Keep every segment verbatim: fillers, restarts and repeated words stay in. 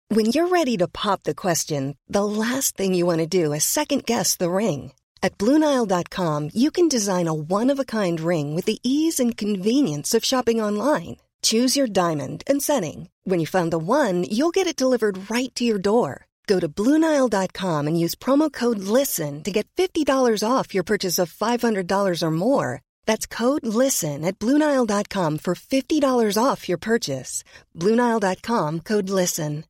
When you're ready to pop the question, the last thing you want to do is second-guess the ring. At Blue Nile dot com, you can design a one-of-a-kind ring with the ease and convenience of shopping online. Choose your diamond and setting. When you find the one, you'll get it delivered right to your door. Go to Blue Nile dot com and use promo code LISTEN to get fifty dollars off your purchase of five hundred dollars or more. That's code LISTEN at Blue Nile dot com for fifty dollars off your purchase. Blue Nile dot com, code LISTEN.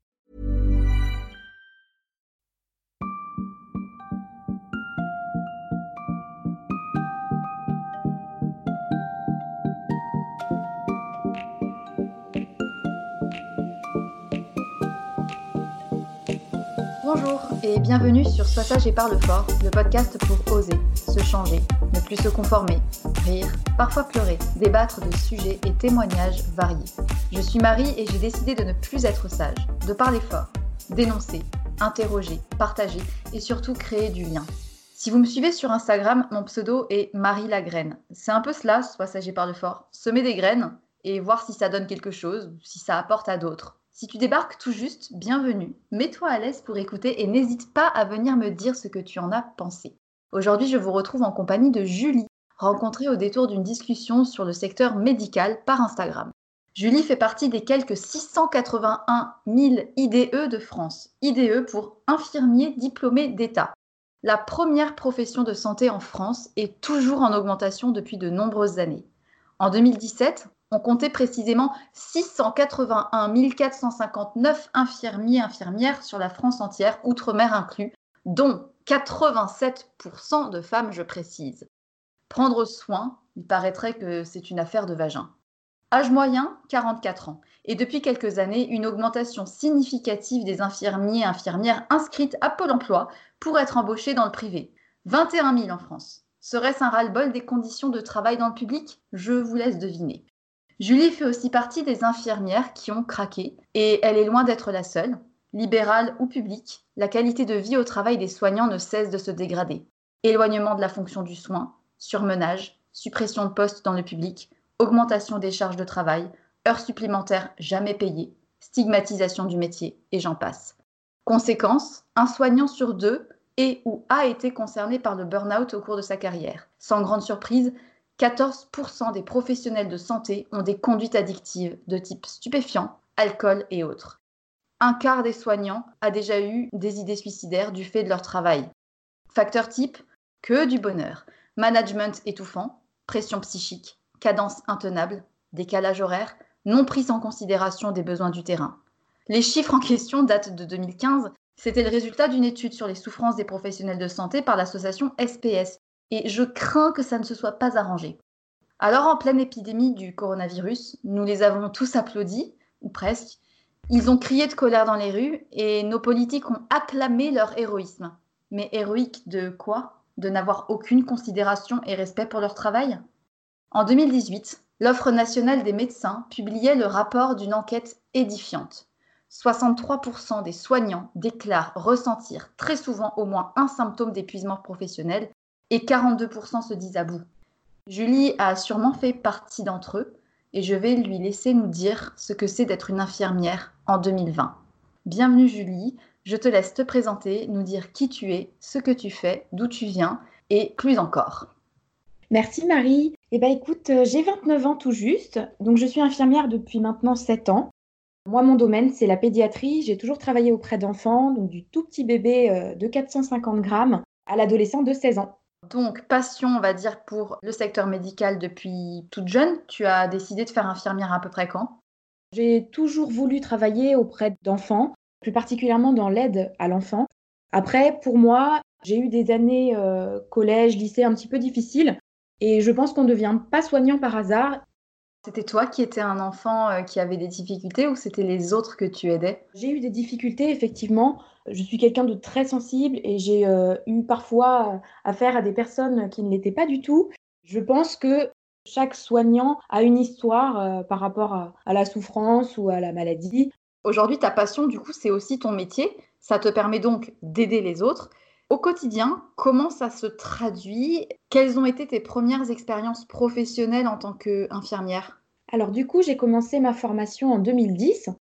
Bonjour et bienvenue sur Sois sage et parle fort, le podcast pour oser, se changer, ne plus se conformer, rire, parfois pleurer, débattre de sujets et témoignages variés. Je suis Marie et j'ai décidé de ne plus être sage, de parler fort, dénoncer, interroger, partager et surtout créer du lien. Si vous me suivez sur Instagram, mon pseudo est Marie la Graine. C'est un peu cela, Sois sage et parle fort, semer des graines et voir si ça donne quelque chose ou si ça apporte à d'autres. Si tu débarques tout juste, bienvenue, mets-toi à l'aise pour écouter et n'hésite pas à venir me dire ce que tu en as pensé. Aujourd'hui, je vous retrouve en compagnie de Julie, rencontrée au détour d'une discussion sur le secteur médical par Instagram. Julie fait partie des quelques six cent quatre-vingt-un mille I D E de France, I D E pour infirmier diplômé d'État. La première profession de santé en France est toujours en augmentation depuis de nombreuses années. En deux mille dix-sept, on comptait précisément six cent quatre-vingt-un mille quatre cent cinquante-neuf infirmiers et infirmières sur la France entière, outre-mer inclus, dont quatre-vingt-sept pour cent de femmes, je précise. Prendre soin, il paraîtrait que c'est une affaire de vagin. Âge moyen, quarante-quatre ans. Et depuis quelques années, une augmentation significative des infirmiers et infirmières inscrites à Pôle emploi pour être embauchés dans le privé. vingt et un mille en France. Serait-ce un ras-le-bol des conditions de travail dans le public ? Je vous laisse deviner. Julie fait aussi partie des infirmières qui ont craqué, et elle est loin d'être la seule. Libérale ou publique, la qualité de vie au travail des soignants ne cesse de se dégrader. Éloignement de la fonction du soin, surmenage, suppression de postes dans le public, augmentation des charges de travail, heures supplémentaires jamais payées, stigmatisation du métier, et j'en passe. Conséquence, un soignant sur deux est ou a été concerné par le burn-out au cours de sa carrière. Sans grande surprise, quatorze pour cent des professionnels de santé ont des conduites addictives de type stupéfiant, alcool et autres. Un quart des soignants a déjà eu des idées suicidaires du fait de leur travail. Facteur type, que du bonheur. Management étouffant, pression psychique, cadence intenable, décalage horaire, non prise en considération des besoins du terrain. Les chiffres en question datent de deux mille quinze. C'était le résultat d'une étude sur les souffrances des professionnels de santé par l'association S P S. Et je crains que ça ne se soit pas arrangé. Alors, en pleine épidémie du coronavirus, nous les avons tous applaudis, ou presque. Ils ont crié de colère dans les rues et nos politiques ont acclamé leur héroïsme. Mais héroïque de quoi ? De n'avoir aucune considération et respect pour leur travail ? En deux mille dix-huit, l'Offre nationale des médecins publiait le rapport d'une enquête édifiante. soixante-trois pour cent des soignants déclarent ressentir très souvent au moins un symptôme d'épuisement professionnel et quarante-deux pour cent se disent à bout. Julie a sûrement fait partie d'entre eux et je vais lui laisser nous dire ce que c'est d'être une infirmière en deux mille vingt. Bienvenue Julie, je te laisse te présenter, nous dire qui tu es, ce que tu fais, d'où tu viens et plus encore. Merci Marie. Eh ben écoute, euh, j'ai vingt-neuf ans tout juste, donc je suis infirmière depuis maintenant sept ans. Moi, mon domaine, c'est la pédiatrie. J'ai toujours travaillé auprès d'enfants, donc du tout petit bébé euh, de quatre cent cinquante grammes à l'adolescent de seize ans. Donc, passion, on va dire, pour le secteur médical depuis toute jeune. Tu as décidé de faire infirmière à peu près quand ? J'ai toujours voulu travailler auprès d'enfants, plus particulièrement dans l'aide à l'enfant. Après, pour moi, j'ai eu des années euh, collège, lycée un petit peu difficiles et je pense qu'on ne devient pas soignant par hasard. C'était toi qui étais un enfant euh, qui avait des difficultés ou c'était les autres que tu aidais ? J'ai eu des difficultés, effectivement. Je suis quelqu'un de très sensible et j'ai euh, eu parfois euh, affaire à des personnes qui ne l'étaient pas du tout. Je pense que chaque soignant a une histoire euh, par rapport à, à la souffrance ou à la maladie. Aujourd'hui, ta passion, du coup, c'est aussi ton métier. Ça te permet donc d'aider les autres. Au quotidien, comment ça se traduit ? Quelles ont été tes premières expériences professionnelles en tant qu'infirmière ? Alors du coup, j'ai commencé ma formation en deux mille dix.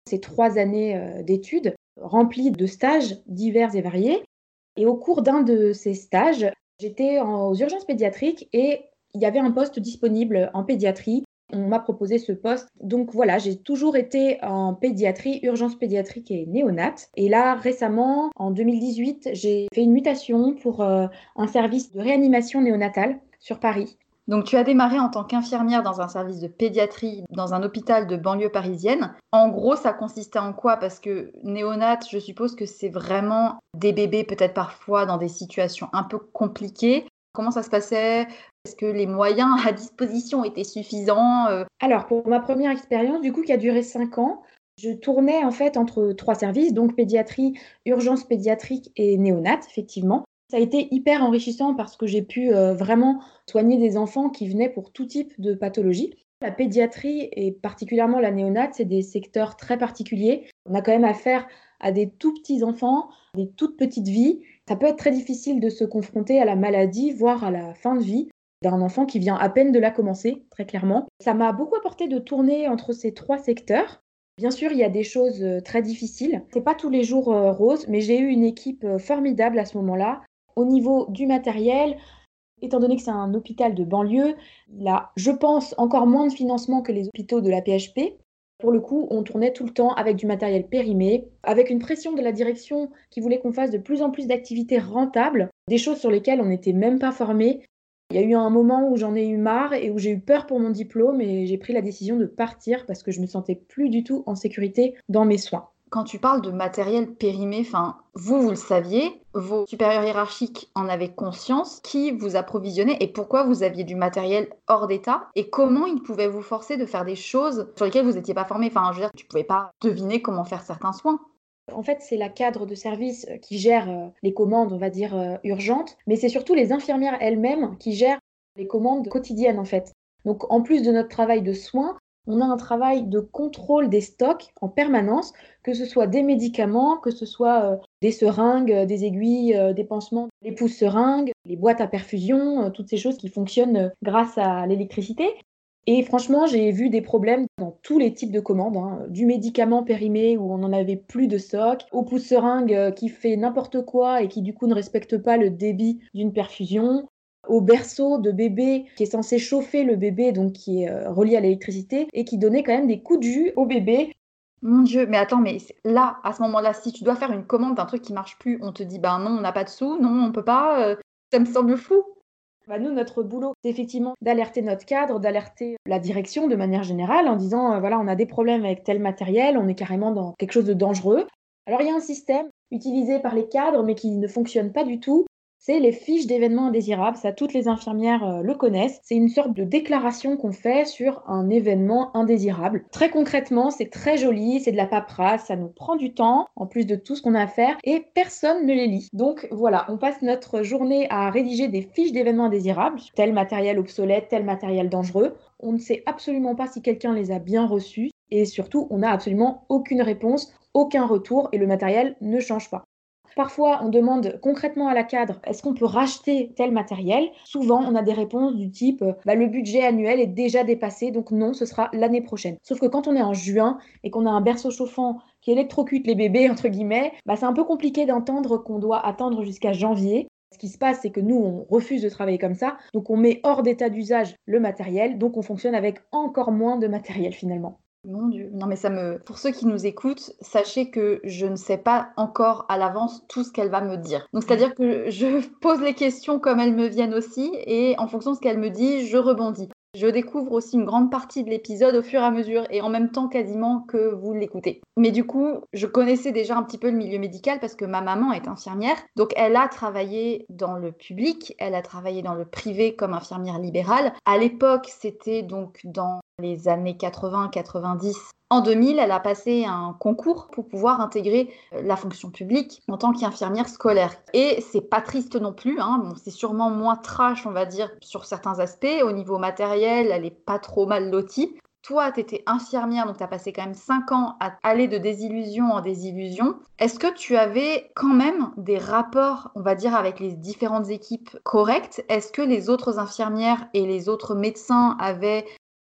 ces trois années euh, d'études remplies de stages divers et variés. Et au cours d'un de ces stages, j'étais en- aux urgences pédiatriques et il y avait un poste disponible en pédiatrie. On m'a proposé ce poste. Donc voilà, j'ai toujours été en pédiatrie, urgence pédiatrique et néonate. Et là, récemment, en deux mille dix-huit, j'ai fait une mutation pour euh, un service de réanimation néonatale sur Paris. Donc, tu as démarré en tant qu'infirmière dans un service de pédiatrie dans un hôpital de banlieue parisienne. En gros, ça consistait en quoi? Parce que néonate, je suppose que c'est vraiment des bébés peut-être parfois dans des situations un peu compliquées. Comment ça se passait? Est-ce que les moyens à disposition étaient suffisants? Euh, Alors, pour ma première expérience, du coup, qui a duré cinq ans, je tournais en fait entre trois services, donc pédiatrie, urgence pédiatrique et néonate, effectivement. Ça a été hyper enrichissant parce que j'ai pu euh, vraiment soigner des enfants qui venaient pour tout type de pathologie. La pédiatrie et particulièrement la néonate, c'est des secteurs très particuliers. On a quand même affaire à des tout petits enfants, des toutes petites vies. Ça peut être très difficile de se confronter à la maladie, voire à la fin de vie d'un enfant qui vient à peine de la commencer, très clairement. Ça m'a beaucoup apporté de tourner entre ces trois secteurs. Bien sûr, il y a des choses euh, très difficiles. C'est pas tous les jours euh, rose, mais j'ai eu une équipe euh, formidable à ce moment-là. Au niveau du matériel, étant donné que c'est un hôpital de banlieue, il a, je pense, encore moins de financement que les hôpitaux de la P H P. Pour le coup, on tournait tout le temps avec du matériel périmé, avec une pression de la direction qui voulait qu'on fasse de plus en plus d'activités rentables, des choses sur lesquelles on n'était même pas formé. Il y a eu un moment où j'en ai eu marre et où j'ai eu peur pour mon diplôme et j'ai pris la décision de partir parce que je me sentais plus du tout en sécurité dans mes soins. Quand tu parles de matériel périmé, enfin, vous, vous le saviez, vos supérieurs hiérarchiques en avaient conscience, qui vous approvisionnait et pourquoi vous aviez du matériel hors d'état et comment ils pouvaient vous forcer de faire des choses sur lesquelles vous n'étiez pas formé. Enfin, je veux dire, tu ne pouvais pas deviner comment faire certains soins. En fait, c'est la cadre de service euh, qui gère euh, les commandes, on va dire, euh, urgentes, mais c'est surtout les infirmières elles-mêmes qui gèrent les commandes quotidiennes, en fait. Donc, en plus de notre travail de soins, on a un travail de contrôle des stocks en permanence, que ce soit des médicaments, que ce soit euh, des seringues, euh, des aiguilles, euh, des pansements, les pousses seringues, les boîtes à perfusion, euh, toutes ces choses qui fonctionnent euh, grâce à l'électricité. Et franchement, j'ai vu des problèmes dans tous les types de commandes, hein. Du médicament périmé où on n'en avait plus de stock, au pouce-seringue euh, qui fait n'importe quoi et qui du coup ne respecte pas le débit d'une perfusion, au berceau de bébé qui est censé chauffer le bébé, donc qui est euh, relié à l'électricité et qui donnait quand même des coups de jus au bébé. Mon Dieu, mais attends, mais c'est- là, à ce moment-là, si tu dois faire une commande d'un truc qui marche plus, on te dit, ben non, on n'a pas de sous, non, on peut pas, euh, ça me semble fou. Bah, nous, notre boulot, c'est effectivement d'alerter notre cadre, d'alerter la direction de manière générale en disant, euh, voilà, on a des problèmes avec tel matériel, on est carrément dans quelque chose de dangereux. Alors, il y a un système utilisé par les cadres, mais qui ne fonctionne pas du tout. C'est les fiches d'événements indésirables. Ça, toutes les infirmières euh, le connaissent. C'est une sorte de déclaration qu'on fait sur un événement indésirable. Très concrètement, c'est très joli, c'est de la paperasse, ça nous prend du temps, en plus de tout ce qu'on a à faire, et personne ne les lit. Donc voilà, on passe notre journée à rédiger des fiches d'événements indésirables, tel matériel obsolète, tel matériel dangereux. On ne sait absolument pas si quelqu'un les a bien reçus, et surtout, on n'a absolument aucune réponse, aucun retour, et le matériel ne change pas. Parfois, on demande concrètement à la cadre, est-ce qu'on peut racheter tel matériel? Souvent, on a des réponses du type, euh, bah, le budget annuel est déjà dépassé, donc non, ce sera l'année prochaine. Sauf que quand on est en juin et qu'on a un berceau chauffant qui électrocute les bébés, entre guillemets, bah, c'est un peu compliqué d'entendre qu'on doit attendre jusqu'à janvier. Ce qui se passe, c'est que nous, on refuse de travailler comme ça, donc on met hors d'état d'usage le matériel, donc on fonctionne avec encore moins de matériel finalement. Mon Dieu, non mais ça me... Pour ceux qui nous écoutent, sachez que je ne sais pas encore à l'avance tout ce qu'elle va me dire. Donc c'est-à-dire que je pose les questions comme elles me viennent aussi et en fonction de ce qu'elle me dit, je rebondis. Je découvre aussi une grande partie de l'épisode au fur et à mesure et en même temps quasiment que vous l'écoutez. Mais du coup, je connaissais déjà un petit peu le milieu médical parce que ma maman est infirmière. Donc elle a travaillé dans le public, elle a travaillé dans le privé comme infirmière libérale. À l'époque, c'était donc dans les années quatre-vingts quatre-vingt-dix. En deux mille, elle a passé un concours pour pouvoir intégrer la fonction publique en tant qu'infirmière scolaire. Et c'est pas triste non plus, hein. Bon, c'est sûrement moins trash, on va dire, sur certains aspects. Au niveau matériel, elle est pas trop mal lotie. Toi, tu étais infirmière, donc tu as passé quand même cinq ans à aller de désillusion en désillusion. Est-ce que tu avais quand même des rapports, on va dire, avec les différentes équipes corrects? Est-ce que les autres infirmières et les autres médecins avaient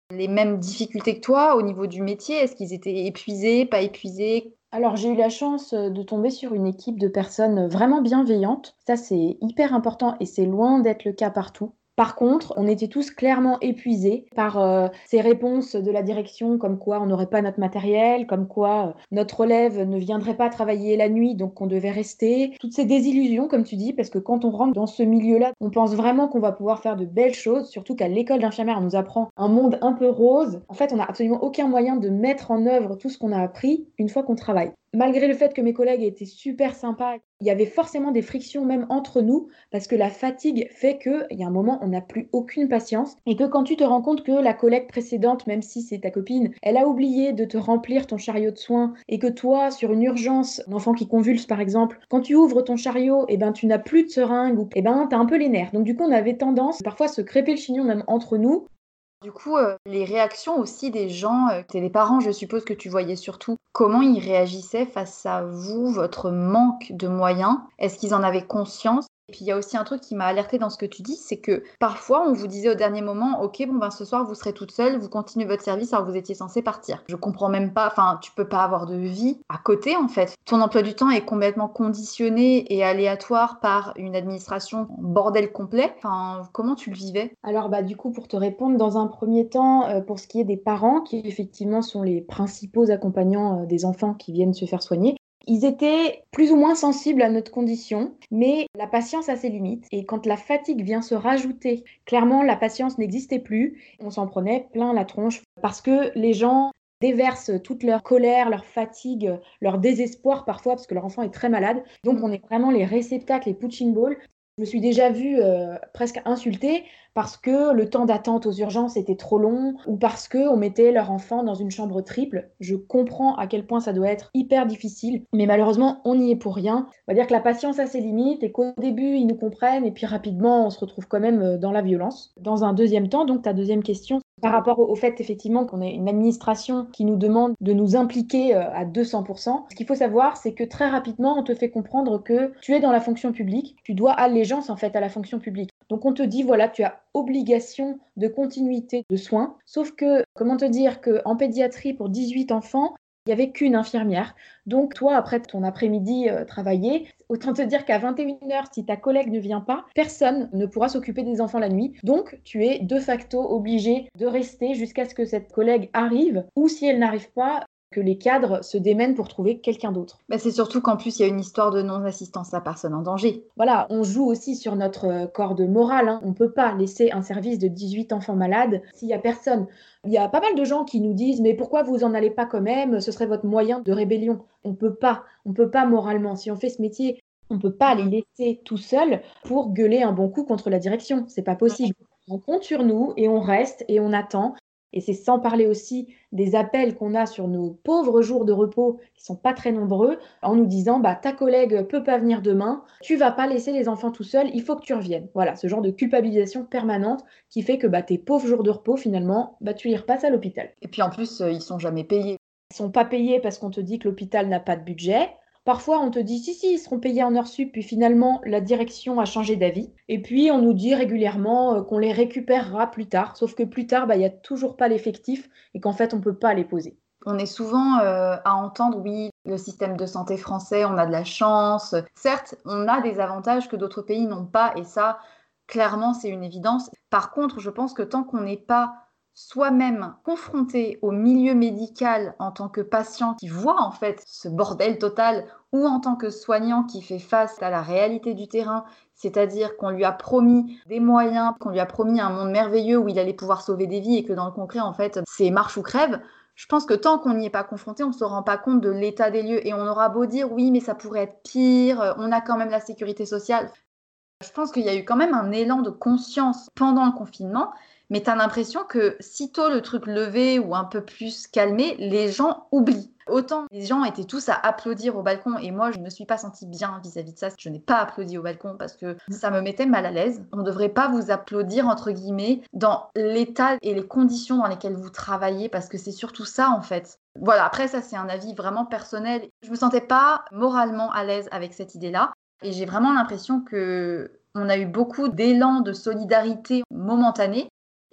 les mêmes difficultés que toi au niveau du métier? Est-ce qu'ils étaient épuisés, pas épuisés? Alors, j'ai eu la chance euh, de tomber sur une équipe de personnes vraiment bienveillantes. Ça, c'est hyper important et c'est loin d'être le cas partout. Par contre, on était tous clairement épuisés par euh, ces réponses de la direction, comme quoi on n'aurait pas notre matériel, comme quoi euh, notre relève ne viendrait pas travailler la nuit, donc qu'on devait rester. Toutes ces désillusions, comme tu dis, parce que quand on rentre dans ce milieu-là, on pense vraiment qu'on va pouvoir faire de belles choses, surtout qu'à l'école d'infirmière, on nous apprend un monde un peu rose. En fait, on n'a absolument aucun moyen de mettre en œuvre tout ce qu'on a appris une fois qu'on travaille. Malgré le fait que mes collègues étaient super sympas, il y avait forcément des frictions même entre nous parce que la fatigue fait qu'il y a un moment, on n'a plus aucune patience et que quand tu te rends compte que la collègue précédente, même si c'est ta copine, elle a oublié de te remplir ton chariot de soins et que toi, sur une urgence, un enfant qui convulse par exemple, quand tu ouvres ton chariot, et ben, tu n'as plus de seringue ou et ben, tu as un peu les nerfs. Donc du coup, on avait tendance parfois à se crêper le chignon même entre nous. Du coup, euh, les réactions aussi des gens, euh, t'es les parents, je suppose que tu voyais surtout, comment ils réagissaient face à vous, votre manque de moyens? Est-ce qu'ils en avaient conscience? Et puis il y a aussi un truc qui m'a alertée dans ce que tu dis, c'est que parfois on vous disait au dernier moment, ok, bon ben ce soir vous serez toute seule, vous continuez votre service alors que vous étiez censée partir. Je comprends même pas, enfin tu peux pas avoir de vie à côté en fait. Ton emploi du temps est complètement conditionné et aléatoire par une administration en bordel complet. Enfin, comment tu le vivais? Alors bah du coup pour te répondre dans un premier temps euh, pour ce qui est des parents qui effectivement sont les principaux accompagnants euh, des enfants qui viennent se faire soigner, ils étaient plus ou moins sensibles à notre condition, mais la patience a ses limites et quand la fatigue vient se rajouter, clairement la patience n'existait plus, on s'en prenait plein la tronche parce que les gens déversent toute leur colère, leur fatigue, leur désespoir parfois parce que leur enfant est très malade. Donc on est vraiment les réceptacles, les punching balls. Je me suis déjà vue euh, presque insultée parce que le temps d'attente aux urgences était trop long ou parce qu'on mettait leur enfant dans une chambre triple. Je comprends à quel point ça doit être hyper difficile, mais malheureusement, on n'y est pour rien. On va dire que la patience a ses limites et qu'au début, ils nous comprennent et puis rapidement, on se retrouve quand même euh, dans la violence. Dans un deuxième temps, donc ta deuxième question, par rapport au fait effectivement qu'on ait une administration qui nous demande de nous impliquer euh, à deux cents pour cent, ce qu'il faut savoir, c'est que très rapidement, on te fait comprendre que tu es dans la fonction publique, tu dois allégeance en fait à la fonction publique. Donc on te dit, voilà, tu as obligation de continuité de soins, sauf que, comment te dire, qu'en pédiatrie, pour dix-huit enfants, il n'y avait qu'une infirmière. Donc toi, après ton après-midi euh, travaillé, autant te dire qu'à vingt et une heures, si ta collègue ne vient pas, personne ne pourra s'occuper des enfants la nuit. Donc tu es de facto obligé de rester jusqu'à ce que cette collègue arrive, ou si elle n'arrive pas, que les cadres se démènent pour trouver quelqu'un d'autre. Bah, c'est surtout qu'en plus, il y a une histoire de non-assistance à personne en danger. Voilà, on joue aussi sur notre euh, corde morale, hein. On ne peut pas laisser un service de dix-huit enfants malades s'il n'y a personne. Il y a pas mal de gens qui nous disent « Mais pourquoi vous en allez pas quand même? Ce serait votre moyen de rébellion. » On ne peut pas, on ne peut pas moralement. Si on fait ce métier, on ne peut pas les laisser tout seuls pour gueuler un bon coup contre la direction. C'est pas possible. On compte sur nous et on reste et on attend. Et c'est sans parler aussi des appels qu'on a sur nos pauvres jours de repos, qui sont pas très nombreux, en nous disant bah, « ta collègue peut pas venir demain, tu vas pas laisser les enfants tout seuls, il faut que tu reviennes ». Voilà, ce genre de culpabilisation permanente qui fait que bah, tes pauvres jours de repos, finalement, bah, tu les repasses à l'hôpital. Et puis en plus, euh, ils sont jamais payés. Ils sont pas payés parce qu'on te dit que l'hôpital n'a pas de budget. Parfois, on te dit si, si, ils seront payés en heures sup, puis finalement, la direction a changé d'avis. Et puis, on nous dit régulièrement euh, qu'on les récupérera plus tard, sauf que plus tard, bah, il n'y a toujours pas l'effectif et qu'en fait, on ne peut pas les poser. On est souvent euh, à entendre, oui, le système de santé français, on a de la chance. Certes, on a des avantages que d'autres pays n'ont pas, et ça, clairement, c'est une évidence. Par contre, je pense que tant qu'on n'est pas soi-même confronté au milieu médical en tant que patient qui voit en fait ce bordel total, ou en tant que soignant qui fait face à la réalité du terrain, c'est-à-dire qu'on lui a promis des moyens, qu'on lui a promis un monde merveilleux où il allait pouvoir sauver des vies et que dans le concret, en fait, c'est marche ou crève. Je pense que tant qu'on n'y est pas confronté, on ne se rend pas compte de l'état des lieux et on aura beau dire oui, mais ça pourrait être pire, on a quand même la sécurité sociale. Je pense qu'il y a eu quand même un élan de conscience pendant le confinement, mais tu as l'impression que sitôt le truc levé ou un peu plus calmé, les gens oublient. Autant les gens étaient tous à applaudir au balcon et moi je ne me suis pas sentie bien vis-à-vis de ça, je n'ai pas applaudi au balcon parce que ça me mettait mal à l'aise. On ne devrait pas vous applaudir entre guillemets dans l'état et les conditions dans lesquelles vous travaillez parce que c'est surtout ça en fait. Voilà, après ça c'est un avis vraiment personnel. Je me sentais pas moralement à l'aise avec cette idée-là et j'ai vraiment l'impression que on a eu beaucoup d'élan de solidarité momentané.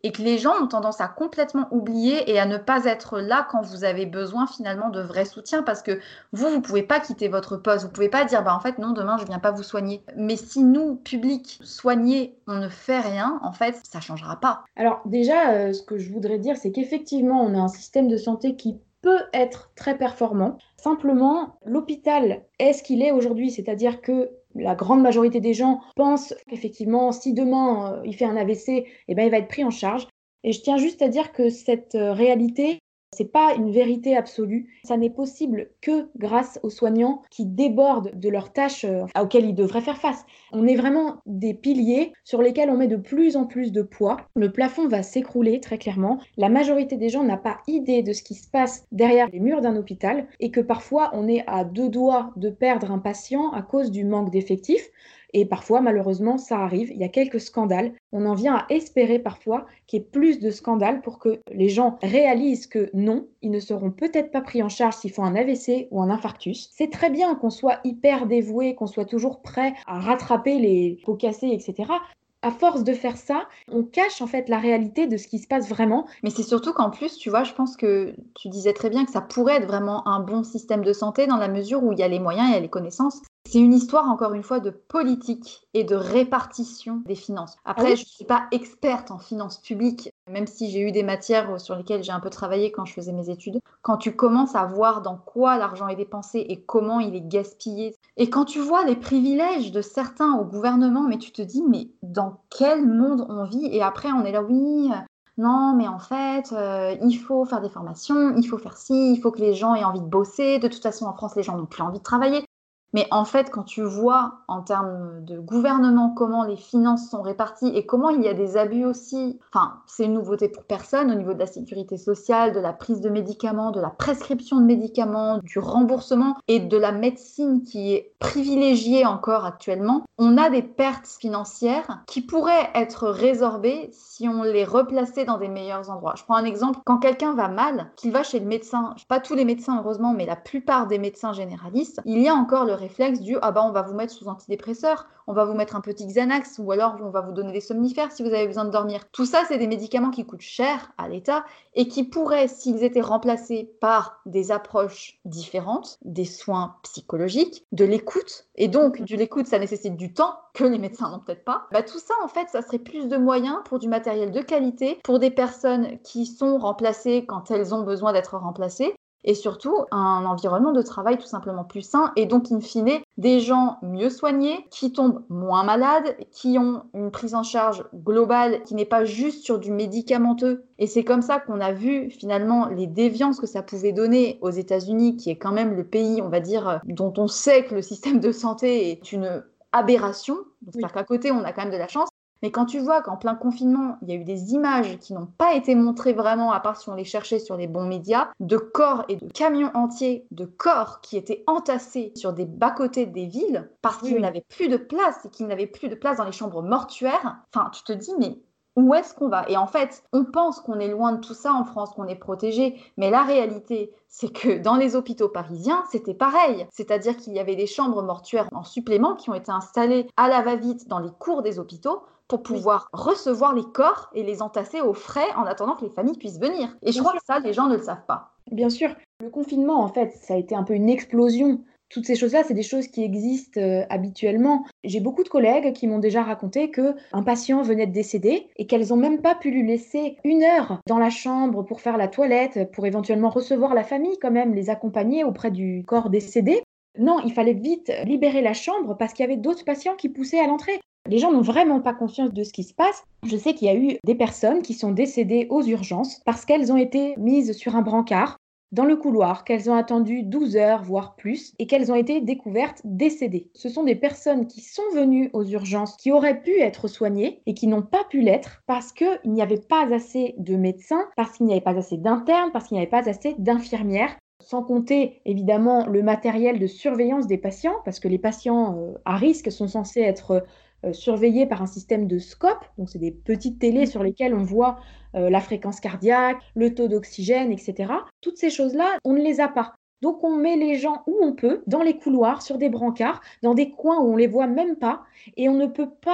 et que les gens ont tendance à complètement oublier et à ne pas être là quand vous avez besoin finalement de vrai soutien, parce que vous, vous pouvez pas quitter votre poste, vous pouvez pas dire bah en fait non, demain je viens pas vous soigner. Mais si nous, public, soignés, on ne fait rien, en fait, ça changera pas. Alors déjà, euh, ce que je voudrais dire, c'est qu'effectivement, on a un système de santé qui peut être très performant. Simplement, l'hôpital est ce qu'il est aujourd'hui, c'est-à-dire que la grande majorité des gens pensent qu'effectivement, si demain euh, il fait un A V C, eh ben, il va être pris en charge. Et je tiens juste à dire que cette euh, réalité, c'est pas une vérité absolue. Ça n'est possible que grâce aux soignants qui débordent de leurs tâches euh, auxquelles ils devraient faire face. On est vraiment des piliers sur lesquels on met de plus en plus de poids. Le plafond va s'écrouler très clairement. La majorité des gens n'a pas idée de ce qui se passe derrière les murs d'un hôpital et que parfois on est à deux doigts de perdre un patient à cause du manque d'effectifs. Et parfois, malheureusement, ça arrive. Il y a quelques scandales. On en vient à espérer parfois qu'il y ait plus de scandales pour que les gens réalisent que non, ils ne seront peut-être pas pris en charge s'ils font un A V C ou un infarctus. C'est très bien qu'on soit hyper dévoué, qu'on soit toujours prêt à rattraper les pots cassés, et cetera. À force de faire ça, on cache en fait la réalité de ce qui se passe vraiment. Mais c'est surtout qu'en plus, tu vois, je pense que tu disais très bien que ça pourrait être vraiment un bon système de santé dans la mesure où il y a les moyens, il y a les connaissances. C'est une histoire, encore une fois, de politique et de répartition des finances. Après, Ah oui. je ne suis pas experte en finances publiques, même si j'ai eu des matières sur lesquelles j'ai un peu travaillé quand je faisais mes études. Quand tu commences à voir dans quoi l'argent est dépensé et comment il est gaspillé, et quand tu vois les privilèges de certains au gouvernement, mais tu te dis, mais dans quel monde on vit? Et après, on est là, oui... Non, mais en fait, euh, il faut faire des formations, il faut faire ci, il faut que les gens aient envie de bosser. De toute façon, en France, les gens n'ont plus envie de travailler. Mais en fait, quand tu vois en termes de gouvernement comment les finances sont réparties et comment il y a des abus aussi, enfin, c'est une nouveauté pour personne au niveau de la sécurité sociale, de la prise de médicaments, de la prescription de médicaments, du remboursement et de la médecine qui est privilégiée encore actuellement, on a des pertes financières qui pourraient être résorbées si on les replaçait dans des meilleurs endroits. Je prends un exemple, quand quelqu'un va mal, qu'il va chez le médecin, pas tous les médecins heureusement, mais la plupart des médecins généralistes, il y a encore le réflexe du ah bah on va vous mettre sous antidépresseur, on va vous mettre un petit Xanax ou alors on va vous donner des somnifères si vous avez besoin de dormir. Tout ça, c'est des médicaments qui coûtent cher à l'État et qui pourraient, s'ils étaient remplacés par des approches différentes, des soins psychologiques, de l'écoute, et donc de l'écoute, ça nécessite du temps que les médecins n'ont peut-être pas, bah tout ça, en fait, ça serait plus de moyens pour du matériel de qualité, pour des personnes qui sont remplacées quand elles ont besoin d'être remplacées, et surtout un environnement de travail tout simplement plus sain et donc in fine des gens mieux soignés, qui tombent moins malades, qui ont une prise en charge globale qui n'est pas juste sur du médicamenteux. Et c'est comme ça qu'on a vu finalement les déviances que ça pouvait donner aux États-Unis, qui est quand même le pays, on va dire, dont on sait que le système de santé est une aberration. C'est-à-dire qu'à côté, on a quand même de la chance. Mais quand tu vois qu'en plein confinement, il y a eu des images qui n'ont pas été montrées vraiment, à part si on les cherchait sur les bons médias, de corps et de camions entiers de corps qui étaient entassés sur des bas-côtés des villes parce qu'ils oui. n'avaient plus de place et qu'ils n'avaient plus de place dans les chambres mortuaires, enfin, tu te dis, mais où est-ce qu'on va? Et en fait, on pense qu'on est loin de tout ça en France, qu'on est protégé, mais la réalité, c'est que dans les hôpitaux parisiens, c'était pareil. C'est-à-dire qu'il y avait des chambres mortuaires en supplément qui ont été installées à la va-vite dans les cours des hôpitaux pour pouvoir oui. recevoir les corps et les entasser au frais en attendant que les familles puissent venir. Et je Bien crois sûr. que ça, les gens ne le savent pas. Bien sûr. Le confinement, en fait, ça a été un peu une explosion. Toutes ces choses-là, c'est des choses qui existent euh, habituellement. J'ai beaucoup de collègues qui m'ont déjà raconté qu'un patient venait de décéder et qu'elles n'ont même pas pu lui laisser une heure dans la chambre pour faire la toilette, pour éventuellement recevoir la famille quand même, les accompagner auprès du corps décédé. Non, il fallait vite libérer la chambre parce qu'il y avait d'autres patients qui poussaient à l'entrée. Les gens n'ont vraiment pas conscience de ce qui se passe. Je sais qu'il y a eu des personnes qui sont décédées aux urgences parce qu'elles ont été mises sur un brancard dans le couloir, qu'elles ont attendu douze heures, voire plus, et qu'elles ont été découvertes décédées. Ce sont des personnes qui sont venues aux urgences, qui auraient pu être soignées et qui n'ont pas pu l'être parce qu'il n'y avait pas assez de médecins, parce qu'il n'y avait pas assez d'internes, parce qu'il n'y avait pas assez d'infirmières. Sans compter évidemment le matériel de surveillance des patients, parce que les patients euh, à risque sont censés être euh, surveillés par un système de scope, donc c'est des petites télés sur lesquelles on voit euh, la fréquence cardiaque, le taux d'oxygène, et cetera. Toutes ces choses-là, on ne les a pas. Donc on met les gens où on peut, dans les couloirs, sur des brancards, dans des coins où on ne les voit même pas, et on ne peut pas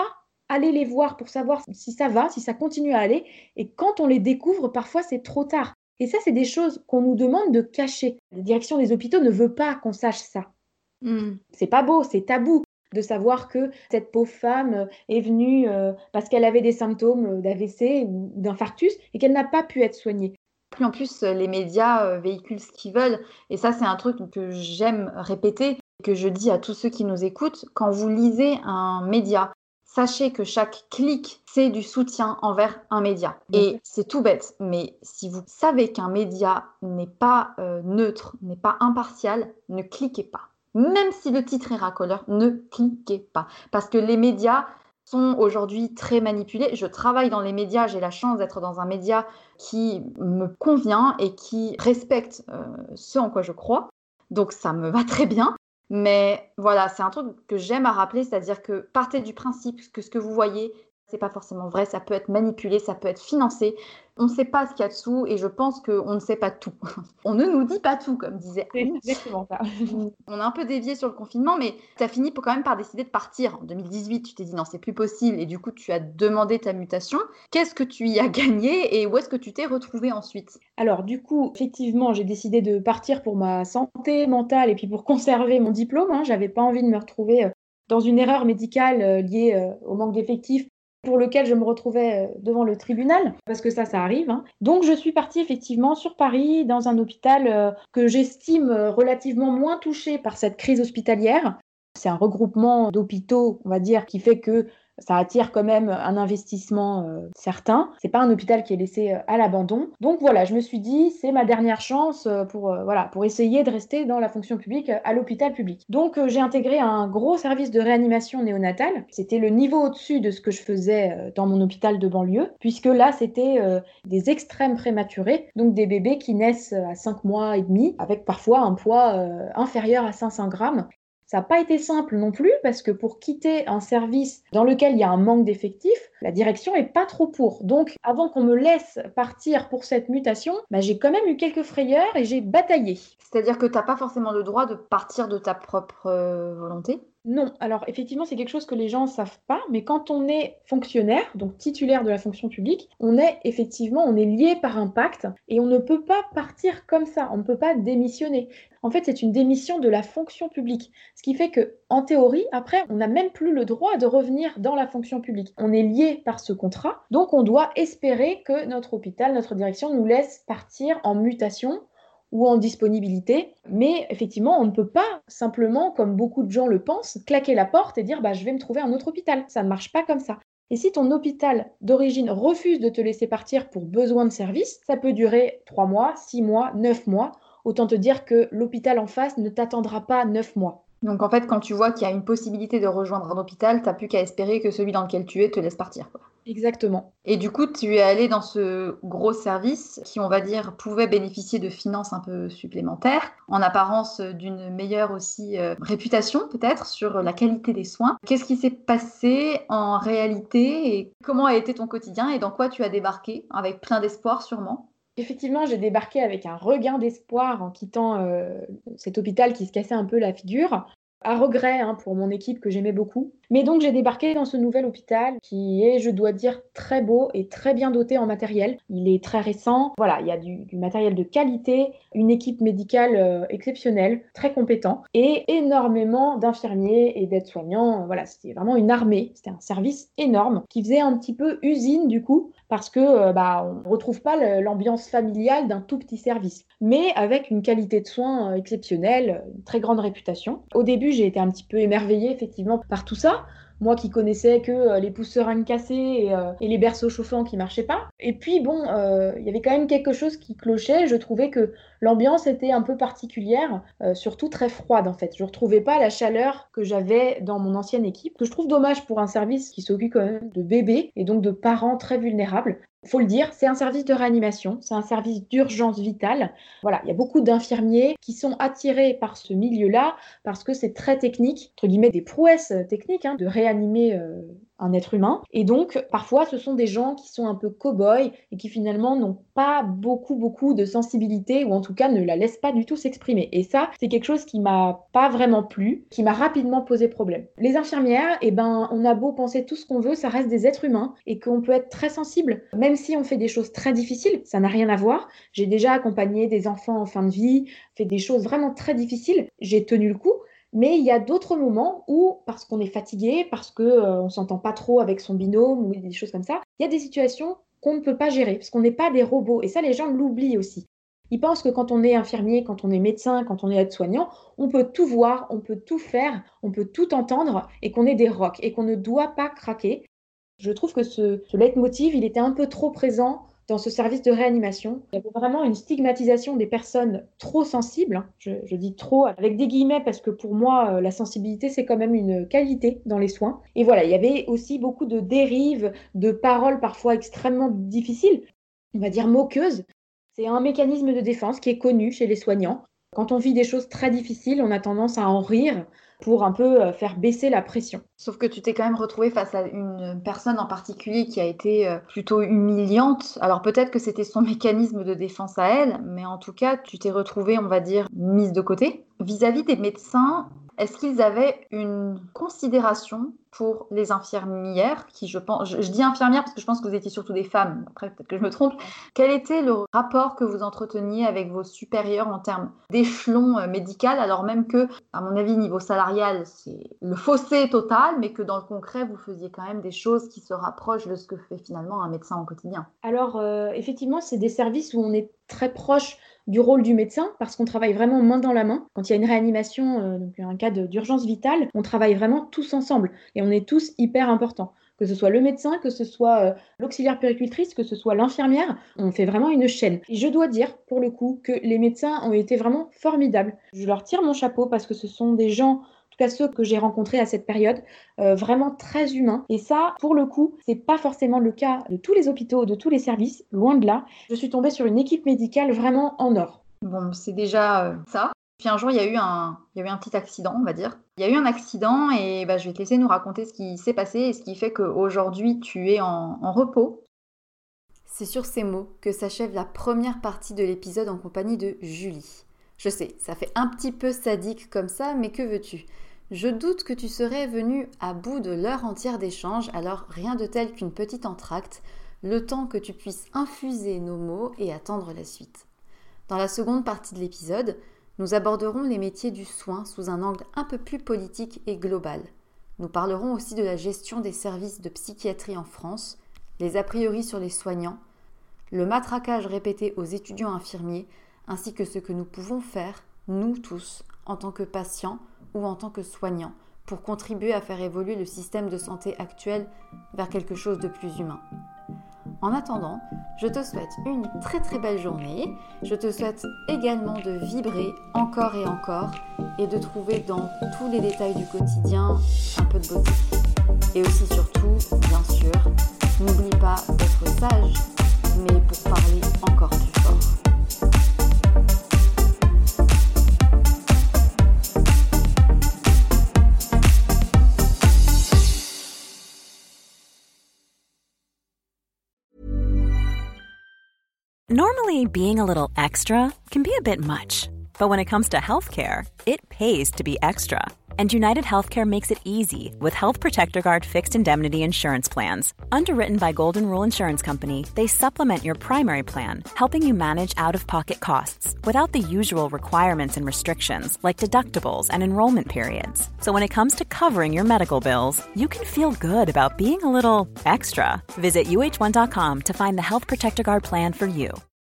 aller les voir pour savoir si ça va, si ça continue à aller. Et quand on les découvre, parfois c'est trop tard. Et ça, c'est des choses qu'on nous demande de cacher. La direction des hôpitaux ne veut pas qu'on sache ça. Mmh. C'est pas beau, c'est tabou de savoir que cette pauvre femme est venue euh, parce qu'elle avait des symptômes d'A V C ou d'infarctus et qu'elle n'a pas pu être soignée. Puis en plus, les médias euh, véhiculent ce qu'ils veulent. Et ça, c'est un truc que j'aime répéter, que je dis à tous ceux qui nous écoutent. Quand vous lisez un média, sachez que chaque clic, c'est du soutien envers un média. Bien Et sûr. c'est tout bête, mais si vous savez qu'un média n'est pas euh, neutre, n'est pas impartial, ne cliquez pas. Même si le titre est racoleur, ne cliquez pas. Parce que les médias sont aujourd'hui très manipulés. Je travaille dans les médias, j'ai la chance d'être dans un média qui me convient et qui respecte euh, ce en quoi je crois. Donc ça me va très bien. Mais voilà, c'est un truc que j'aime à rappeler, c'est-à-dire que partez du principe que ce que vous voyez, c'est pas forcément vrai, ça peut être manipulé, ça peut être financé. On ne sait pas ce qu'il y a dessous et je pense qu'on ne sait pas tout. On ne nous dit pas tout, comme disait C'est Anne. exactement ça. On a un peu dévié sur le confinement, mais tu as fini pour quand même par décider de partir. En deux mille dix-huit, tu t'es dit non, c'est plus possible et du coup, tu as demandé ta mutation. Qu'est-ce que tu y as gagné et où est-ce que tu t'es retrouvée ensuite? Alors du coup, effectivement, j'ai décidé de partir pour ma santé mentale et puis pour conserver mon diplôme. Hein. J'avais pas envie de me retrouver euh, dans une erreur médicale euh, liée euh, au manque d'effectifs pour lequel je me retrouvais euh, devant le tribunal, parce que ça, ça arrive. Hein. Donc je suis partie effectivement sur Paris, dans un hôpital euh, que j'estime euh, relativement moins touché par cette crise hospitalière. C'est un regroupement d'hôpitaux, on va dire, qui fait que ça attire quand même un investissement euh, certain. C'est pas un hôpital qui est laissé euh, à l'abandon. Donc voilà, je me suis dit, c'est ma dernière chance euh, pour, euh, voilà, pour essayer de rester dans la fonction publique euh, à l'hôpital public. Donc euh, j'ai intégré un gros service de réanimation néonatale. C'était le niveau au-dessus de ce que je faisais euh, dans mon hôpital de banlieue, puisque là, c'était euh, des extrêmes prématurés, donc des bébés qui naissent à cinq mois et demi, avec parfois un poids euh, inférieur à cinq cents grammes. Ça n'a pas été simple non plus parce que pour quitter un service dans lequel il y a un manque d'effectifs, la direction est pas trop pour. Donc, avant qu'on me laisse partir pour cette mutation, bah, j'ai quand même eu quelques frayeurs et j'ai bataillé. C'est-à-dire que tu n'as pas forcément le droit de partir de ta propre euh, volonté? Non, alors effectivement, c'est quelque chose que les gens ne savent pas, mais quand on est fonctionnaire, donc titulaire de la fonction publique, on est effectivement, on est lié par un pacte et on ne peut pas partir comme ça, on ne peut pas démissionner. En fait, c'est une démission de la fonction publique, ce qui fait que, en théorie, après, on n'a même plus le droit de revenir dans la fonction publique. On est lié par ce contrat, donc on doit espérer que notre hôpital, notre direction nous laisse partir en mutation ou en disponibilité. Mais effectivement, on ne peut pas simplement, comme beaucoup de gens le pensent, claquer la porte et dire bah, je vais me trouver un autre hôpital. Ça ne marche pas comme ça. Et si ton hôpital d'origine refuse de te laisser partir pour besoin de service, ça peut durer trois mois, six mois, neuf mois. Autant te dire que l'hôpital en face ne t'attendra pas neuf mois. Donc en fait, quand tu vois qu'il y a une possibilité de rejoindre un hôpital, tu n'as plus qu'à espérer que celui dans lequel tu es te laisse partir, quoi. Exactement. Et du coup, tu es allé dans ce gros service qui, on va dire, pouvait bénéficier de finances un peu supplémentaires, en apparence d'une meilleure aussi euh, réputation peut-être sur la qualité des soins. Qu'est-ce qui s'est passé en réalité et comment a été ton quotidien et dans quoi tu as débarqué avec plein d'espoir sûrement? Effectivement, j'ai débarqué avec un regain d'espoir en quittant euh, cet hôpital qui se cassait un peu la figure. À regret hein, pour mon équipe que j'aimais beaucoup. Mais donc j'ai débarqué dans ce nouvel hôpital qui est, je dois dire, très beau et très bien doté en matériel. Il est très récent. Voilà, il y a du, du matériel de qualité, une équipe médicale euh, exceptionnelle, très compétent et énormément d'infirmiers et d'aides-soignants. Voilà, c'était vraiment une armée. C'était un service énorme qui faisait un petit peu usine du coup parce que euh, bah, on ne retrouve pas le, l'ambiance familiale d'un tout petit service, mais avec une qualité de soins euh, exceptionnelle, une très grande réputation. Au début, j'ai été un petit peu émerveillée effectivement par tout ça. Moi qui connaissais que euh, les pousse-seringues cassées et, euh, et les berceaux chauffants qui marchaient pas. Et puis bon, euh, il y avait quand même quelque chose qui clochait. Je trouvais que l'ambiance était un peu particulière, euh, surtout très froide en fait. Je retrouvais pas la chaleur que j'avais dans mon ancienne équipe, que je trouve dommage pour un service qui s'occupe quand même de bébés et donc de parents très vulnérables. Il faut le dire, c'est un service de réanimation, c'est un service d'urgence vitale. Voilà, il y a beaucoup d'infirmiers qui sont attirés par ce milieu-là parce que c'est très technique, entre guillemets des prouesses techniques, hein, de réanimer euh, un être humain. Et donc, parfois, ce sont des gens qui sont un peu cow-boys et qui finalement n'ont pas beaucoup, beaucoup de sensibilité ou en tout cas ne la laissent pas du tout s'exprimer. Et ça, c'est quelque chose qui m'a pas vraiment plu, qui m'a rapidement posé problème. Les infirmières, eh ben, on a beau penser tout ce qu'on veut, ça reste des êtres humains et qu'on peut être très sensible. Même si on fait des choses très difficiles, ça n'a rien à voir. J'ai déjà accompagné des enfants en fin de vie, fait des choses vraiment très difficiles. J'ai tenu le coup. Mais il y a d'autres moments où, parce qu'on est fatigué, parce qu'on euh, ne s'entend pas trop avec son binôme ou des choses comme ça, il y a des situations qu'on ne peut pas gérer, parce qu'on n'est pas des robots. Et ça, les gens l'oublient aussi. Ils pensent que quand on est infirmier, quand on est médecin, quand on est aide-soignant, on peut tout voir, on peut tout faire, on peut tout entendre et qu'on est des rocs et qu'on ne doit pas craquer. Je trouve que ce, ce leitmotiv, il était un peu trop présent dans ce service de réanimation. Il y avait vraiment une stigmatisation des personnes trop sensibles. Je, je dis trop avec des guillemets parce que pour moi, la sensibilité, c'est quand même une qualité dans les soins. Et voilà, il y avait aussi beaucoup de dérives, de paroles parfois extrêmement difficiles, on va dire moqueuses. C'est un mécanisme de défense qui est connu chez les soignants. Quand on vit des choses très difficiles, on a tendance à en rire pour un peu faire baisser la pression. Sauf que tu t'es quand même retrouvée face à une personne en particulier qui a été plutôt humiliante. Alors peut-être que c'était son mécanisme de défense à elle, mais en tout cas, tu t'es retrouvée, on va dire, mise de côté. Vis-à-vis des médecins, est-ce qu'ils avaient une considération pour les infirmières qui, je pense, je, je dis infirmières parce que je pense que vous étiez surtout des femmes, après peut-être que je me trompe. Quel était le rapport que vous entreteniez avec vos supérieurs en termes d'échelon médical, alors même que, à mon avis, niveau salarial, c'est le fossé total, mais que dans le concret, vous faisiez quand même des choses qui se rapprochent de ce que fait finalement un médecin au quotidien? Alors, euh, effectivement, c'est des services où on est très proche du rôle du médecin parce qu'on travaille vraiment main dans la main. Quand il y a une réanimation, euh, donc un cas de, d'urgence vitale, on travaille vraiment tous ensemble et on est tous hyper importants. Que ce soit le médecin, que ce soit euh, l'auxiliaire puéricultrice, que ce soit l'infirmière, on fait vraiment une chaîne. Et je dois dire, pour le coup, que les médecins ont été vraiment formidables. Je leur tire mon chapeau parce que ce sont des gens, en tout cas ceux que j'ai rencontrés à cette période, euh, vraiment très humains. Et ça, pour le coup, c'est pas forcément le cas de tous les hôpitaux, de tous les services, loin de là. Je suis tombée sur une équipe médicale vraiment en or. Bon, c'est déjà euh, ça. Puis un jour, il y a eu un, il y a eu un petit accident, on va dire. Il y a eu un accident et bah, je vais te laisser nous raconter ce qui s'est passé et ce qui fait qu'aujourd'hui, tu es en, en repos. C'est sur ces mots que s'achève la première partie de l'épisode en compagnie de Julie. Je sais, ça fait un petit peu sadique comme ça, mais que veux-tu ? Je doute que tu serais venu à bout de l'heure entière d'échange, alors rien de tel qu'une petite entracte, le temps que tu puisses infuser nos mots et attendre la suite. Dans la seconde partie de l'épisode, nous aborderons les métiers du soin sous un angle un peu plus politique et global. Nous parlerons aussi de la gestion des services de psychiatrie en France, les a priori sur les soignants, le matraquage répété aux étudiants infirmiers, ainsi que ce que nous pouvons faire, nous tous, en tant que patients ou en tant que soignants, pour contribuer à faire évoluer le système de santé actuel vers quelque chose de plus humain. En attendant, je te souhaite une très très belle journée. Je te souhaite également de vibrer encore et encore et de trouver dans tous les détails du quotidien un peu de beauté. Et aussi surtout, bien sûr, n'oublie pas d'être sage, mais pour parler encore plus fort. Normally, being a little extra can be a bit much, but when it comes to healthcare, it pays to be extra. And United Healthcare makes it easy with Health Protector Guard fixed indemnity insurance plans. Underwritten by Golden Rule Insurance Company, they supplement your primary plan, helping you manage out-of-pocket costs without the usual requirements and restrictions like deductibles and enrollment periods. So when it comes to covering your medical bills, you can feel good about being a little extra. Visit U H one dot com to find the Health Protector Guard plan for you.